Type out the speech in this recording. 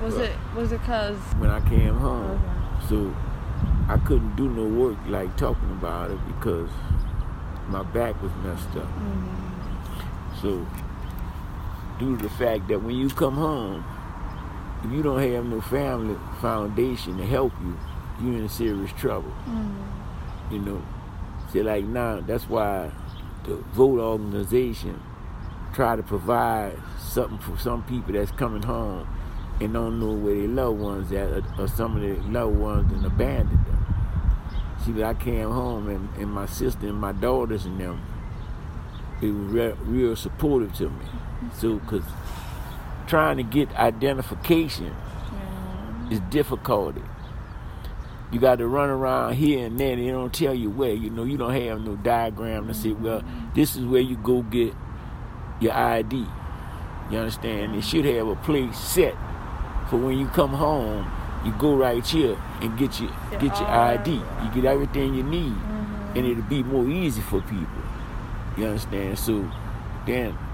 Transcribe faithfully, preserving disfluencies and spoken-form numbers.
Was But it was it cause when I came home, okay. so I couldn't do no work like talking about it because my back was messed up. Mm-hmm. So due to the fact that when you come home, if you don't have no family foundation to help you, you're in serious trouble. Mm-hmm. You know, see, like now, that's why the vote organization try to provide something for some people that's coming home and don't know where their loved ones at, or, or some of their loved ones and abandoned them. See, but I came home and, and my sister and my daughters and them, they were re- real supportive to me. So, because trying to get identification Yeah. is difficult. You got to run around here and there, and they don't tell you where. You know, you don't have no diagram to say, well, this is where you go get your I D. You understand? They should have a place set for when you come home, you go right here and get your get your I D. You get everything you need, Mm-hmm. and it'll be more easy for people. You understand? So then